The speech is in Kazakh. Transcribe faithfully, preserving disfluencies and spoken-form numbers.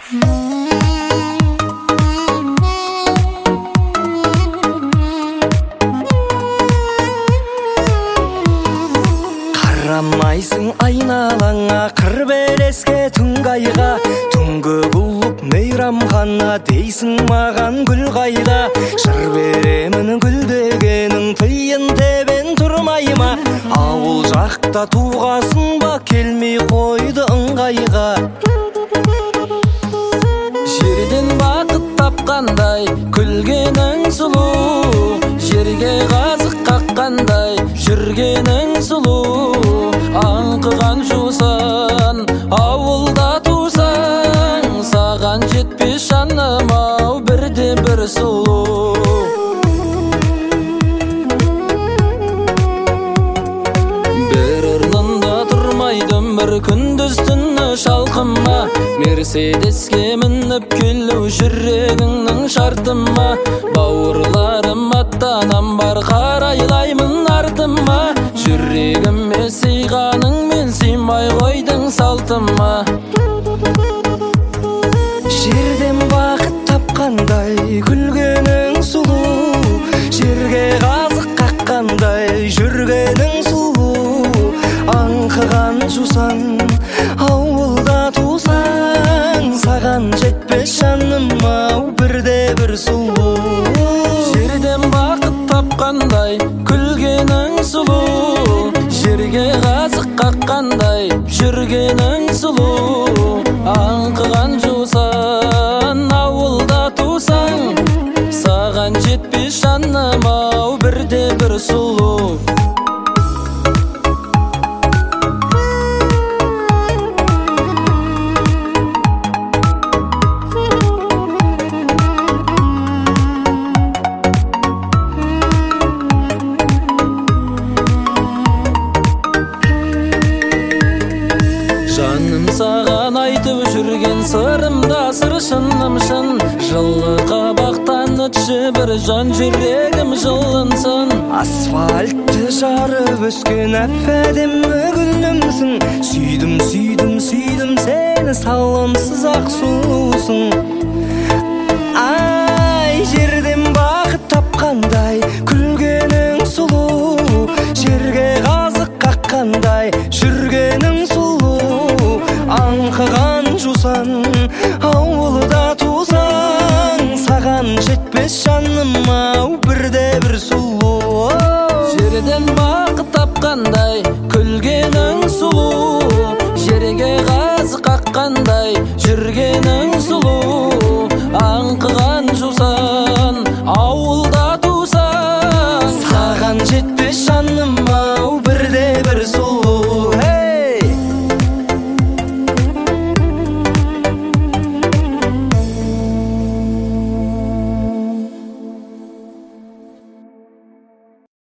Қарамайсың айналаңа, қыр береске түнгайға, түнгі бұлып мейрамхана дейсің маған гүл қайда. Жыр беремін гүл дегенің тиын тебен тұрмай ма? Ауыл жақта туғасын ба, келмей қойды ыңғайға. Жерден бақыт тапқандай күлгенің сұлу, жерге қазық қаққандай жүргенің сұлу. Аңқыған жусан ауылда тусаң, саған жетпес жаным ау бірде бір сұлу. Бір орнында тұрмайдым бір күндіз түні шалқыма, Мерседеске мініп келу жүрегіңнің шартыма. Бауырларым аттанам бар қарайлаймын артыма, жүрегіме сыйғаның мен сыймай қойдың салтыма. Жерден бақыт тапқандай күлгенің сұлу, жерге қазық қаққандай жүргенің сұлу. Аңқыған жусан ауылда тусаң, саған жетпес жаным ау бірде бір сұлу. Жерден бақыт тапқандай күлгенің сұлу, жерге қазық қаққандай жүргенің сұлу. Аңқыған жусан ауылда тусаң, саған жетпес жаным ау бірде бір сұлу. Жаным саған айтып жүрген сырымда сыр шыным шын, жылы қабақтан өтші бір жан жүрегім жылынсын. Асфальтты жарып өскен әп-әдемі гүлімсің, сүйдім сүйдім сүйдім сені, салонсыз ақ сұлусың. Ай, жерден бақыт тапқандай күлгенің сұлу, жерге қазық қаққандай жүргенің сұлу. Аңқыған жусан ауылда тусаң, саған жетпес жаным ау бірде бір сұлу. Жерден бақыт тапқандай күлгенің сұлу, жерге қазық қаққандай жүргенің сұлу.